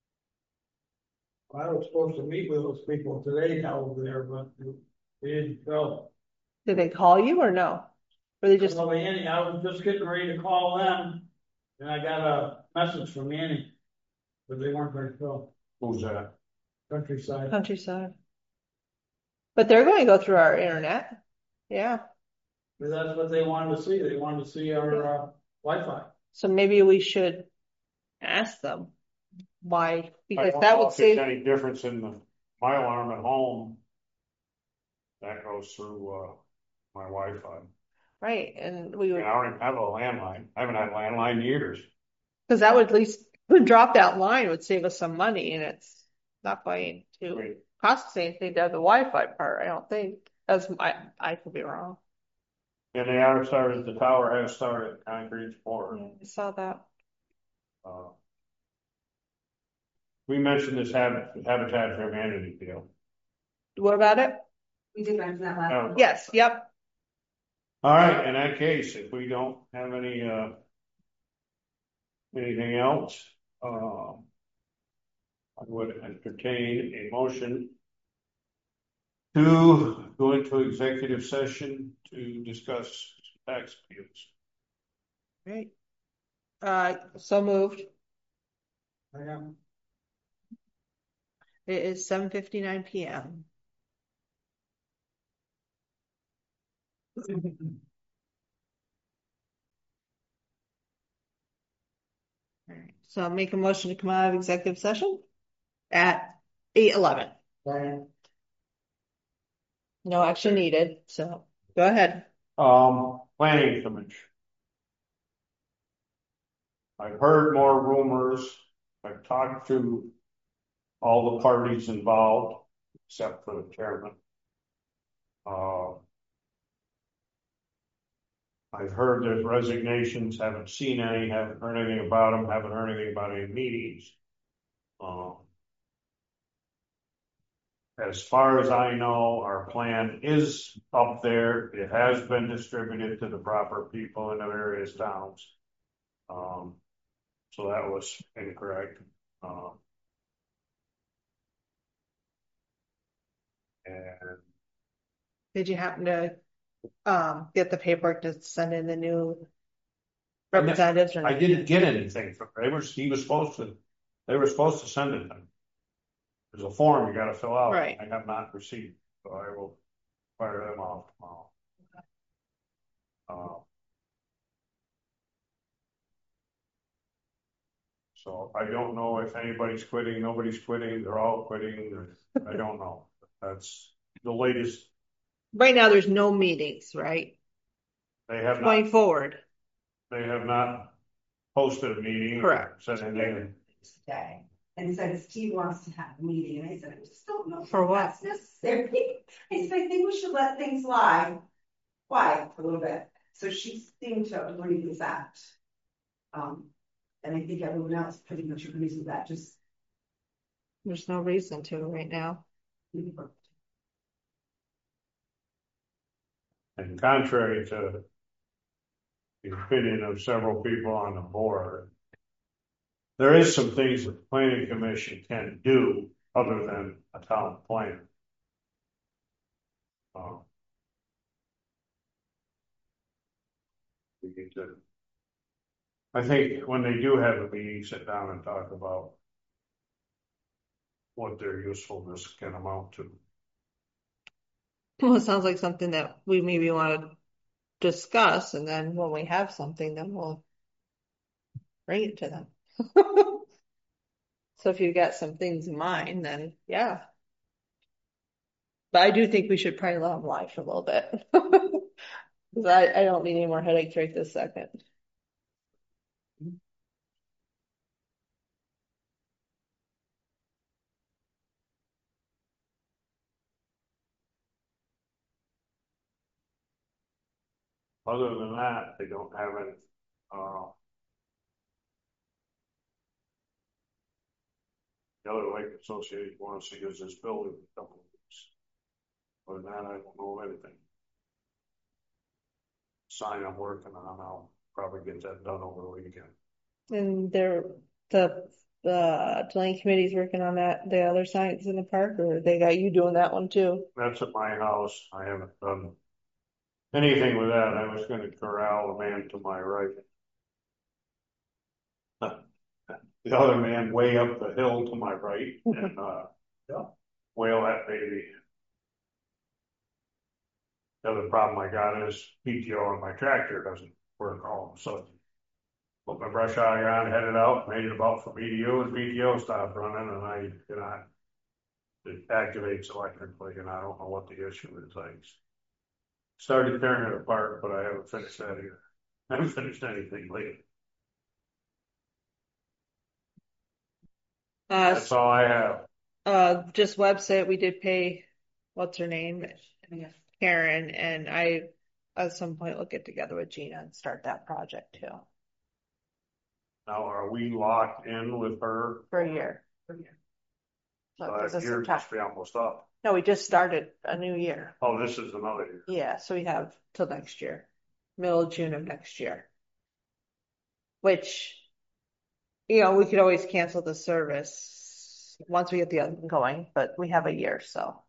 I was supposed to meet with those people today over there, but they didn't go. Did they call you or no? Or they just, Well, Annie, I was just getting ready to call them, and I got a message from Annie, but they weren't going to go. Who's that? Countryside. countryside? But they're going to go through our internet. Yeah. But that's what they wanted to see. They wanted to see our Wi-Fi. So maybe we should ask them why, I because don't that know would if there's save, any difference in my alarm at home. That goes through my Wi-Fi. right? And we would, And I don't even have a landline. I haven't had a landline in years. because that would at least, the drop that line would save us some money, and it's not going to Right. cost us anything to have the Wi-Fi part, I don't think. I could be wrong. And they are started, the tower has started concrete pour. I saw that. We mentioned this Habitat for Humanity deal. What about it? We did mention that last. Oh. Yes, yep. All right, in that case, if we don't have anything else, I would entertain a motion to go into executive session to discuss tax appeals. Right. So moved. I am. It is 7:59 p.m. All right. So I'll make a motion to come out of executive session at 8:11. No action needed, so go ahead. Planning commission. I've heard more rumors. I've talked to all the parties involved, except for the chairman. I've heard there's resignations, haven't seen any, haven't heard anything about them, haven't heard anything about any meetings. As far as I know, our plan is up there. It has been distributed to the proper people in the various towns. So that was incorrect. And Did you happen to get the paperwork to send in the new representatives or I not? didn't get anything from, they were supposed to send it to me. There's a form you gotta fill out. Right. I have not received, so I will fire them off tomorrow. So I don't know if anybody's quitting, nobody's quitting, they're all quitting, I don't know. That's the latest. Right now, there's no meetings, right? They have Going not, forward. they have not posted a meeting. Correct. Said anything. Today, and said Steve wants to have a meeting, and I said, I just don't know. For if what? That's necessary. I said, I think we should let things lie quiet for a little bit. So she seemed to agree with that. And I think everyone else pretty much agrees with that, just There's no reason to right now. And contrary to the opinion of several people on the board, there is some things that the planning commission can do other than a town plan. We need to, I think when they do have a meeting, sit down and talk about what their usefulness can amount to. Well, it sounds like something that we maybe want to discuss, and then when we have something, then we'll bring it to them. So if you got some things in mind, then yeah. But I do think we should probably let them lie for a little bit. Because I don't need any more headaches right this second. Other than that, they don't have any, the other lake association wants to use this building for a couple of weeks. Other than that, I don't know anything. Sign I'm working on, I'll probably get that done over the weekend. And the delaying committee's working on that, the other signs in the park, or they got you doing that one too? That's at my house. I haven't done anything with that. I was gonna corral the man to my right. The other man way up the hill to my right and, whale that baby. The other problem I got is PTO on my tractor doesn't work all of a sudden. Put my brush hog on, headed out, made it about from EDU, and PTO stopped running, and I cannot. It activates electrically, and I don't know what the issue is. I started tearing it apart, but I haven't finished that either. I haven't finished anything lately. That's all I have. Just website, we did pay, what's her name? Karen, and I, at some point, will get together with Gina and start that project too. Now, are we locked in with her? For a year. So that year must be almost up. No, we just started a new year. Oh, this is another year. Yeah, so we have till next year, middle of June of next year. Which, we could always cancel the service once we get the other one going, but we have a year, so.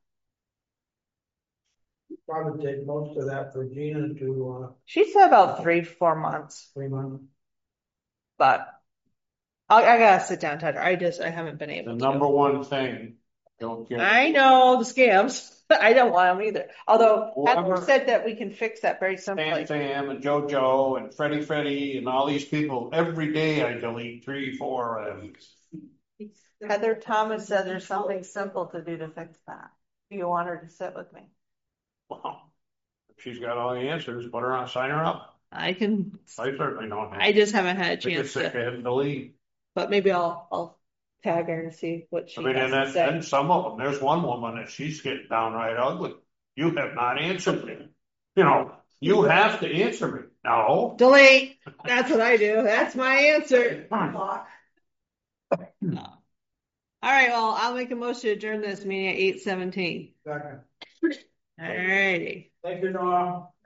Probably take most of that for Gina to, She said about 3-4 months, 3 months. but I gotta sit down, Tyler. I haven't been able The to. number one thing, don't get. I know the scams. I don't want them either. Although Heather Whoever- said that we can fix that very simply. Sam and JoJo and Freddie and all these people, every day I delete 3, 4 of them. Heather Thomas said there's something simple to do to fix that. Do you want her to sit with me? Well, if she's got all the answers, put her on, sign her up. I can. I certainly don't. I just haven't had a Take a chance sick to. head and delete. But maybe I'll tag her and see what she I mean, has and to say. then some of them, there's one woman that she's getting downright ugly. You have not answered me. You have to answer me. No. Delete. That's what I do. That's my answer. Block. All right. Well, I'll make a motion to adjourn this meeting at 8:17. Second. All righty. Thank you, Noah.